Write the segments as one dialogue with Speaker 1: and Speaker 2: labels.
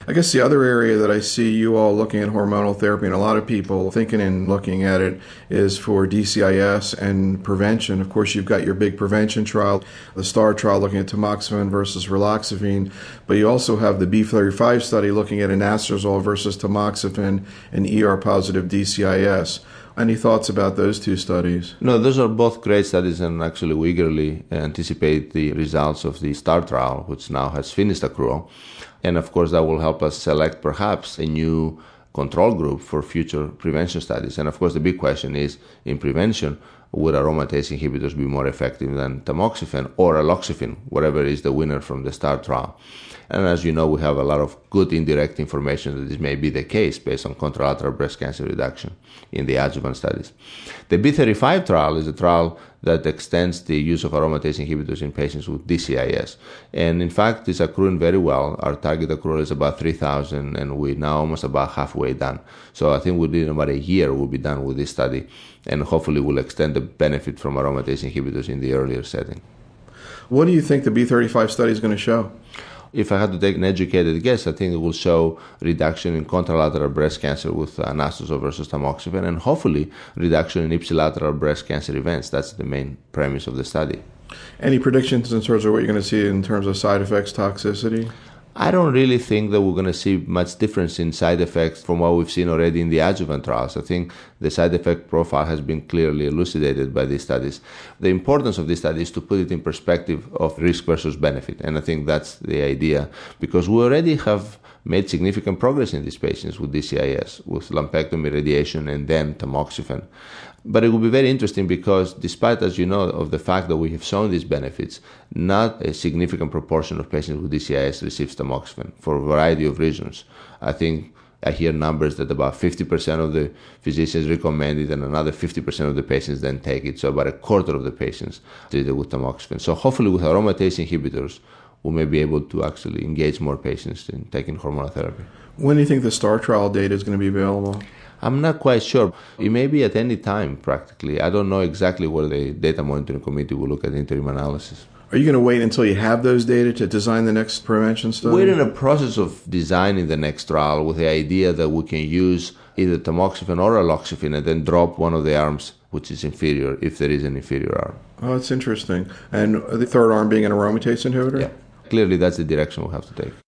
Speaker 1: I guess the other area that I see you all looking at hormonal therapy, and a lot of people thinking and looking at it, is for DCIS and prevention. Of course, you've got your big prevention trial, the STAR trial looking at tamoxifen versus raloxifene, but you also have the B35 study looking at anastrozole versus tamoxifen and ER-positive DCIS. Any thoughts about those two studies?
Speaker 2: No, those are both great studies, and actually we eagerly anticipate the results of the STAR trial, which now has finished accrual. And of course, that will help us select perhaps a new control group for future prevention studies. And of course, the big question is, in prevention, would aromatase inhibitors be more effective than tamoxifen or aloxifene, whatever is the winner from the STAR trial? And as you know, we have a lot of good indirect information that this may be the case based on contralateral breast cancer reduction in the adjuvant studies. The B35 trial is a trial that extends the use of aromatase inhibitors in patients with DCIS. And in fact, it's accruing very well. Our target accrual is about 3,000, and we're now almost about halfway done. So I think within about a year, we'll be done with this study, and hopefully we'll extend the benefit from aromatase inhibitors in the earlier setting.
Speaker 1: What do you think the B35 study is going to show?
Speaker 2: If I had to take an educated guess, I think it will show reduction in contralateral breast cancer with anastrozole versus tamoxifen, and hopefully reduction in ipsilateral breast cancer events. That's the main premise of the study.
Speaker 1: Any predictions in terms of what you're going to see in terms of side effects, toxicity?
Speaker 2: I don't really think that we're going to see much difference in side effects from what we've seen already in the adjuvant trials. I think the side effect profile has been clearly elucidated by these studies. The importance of this study is to put it in perspective of risk versus benefit, and I think that's the idea, because we already have made significant progress in these patients with DCIS, with lumpectomy, radiation, and then tamoxifen. But it will be very interesting because despite, as you know, of the fact that we have shown these benefits, not a significant proportion of patients with DCIS receives tamoxifen for a variety of reasons. I think I hear numbers that about 50% of the physicians recommend it and another 50% of the patients then take it. So about a quarter of the patients treated with tamoxifen. So hopefully with aromatase inhibitors, we may be able to actually engage more patients in taking hormonal therapy.
Speaker 1: When do you think the STAR trial data is going to be available?
Speaker 2: I'm not quite sure. It may be at any time, practically. I don't know exactly where the data monitoring committee will look at interim analysis.
Speaker 1: Are you going to wait until you have those data to design the next prevention study?
Speaker 2: We're in a process of designing the next trial with the idea that we can use either tamoxifen or aloxifene and then drop one of the arms which is inferior, if there is an inferior arm.
Speaker 1: Oh, that's interesting. And the third arm being an aromatase inhibitor?
Speaker 2: Yeah. Clearly, that's the direction we'll have to take.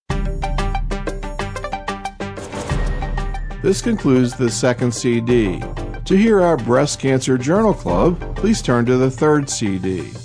Speaker 1: This concludes the second CD. To hear our Breast Cancer Journal Club, please turn to the third CD.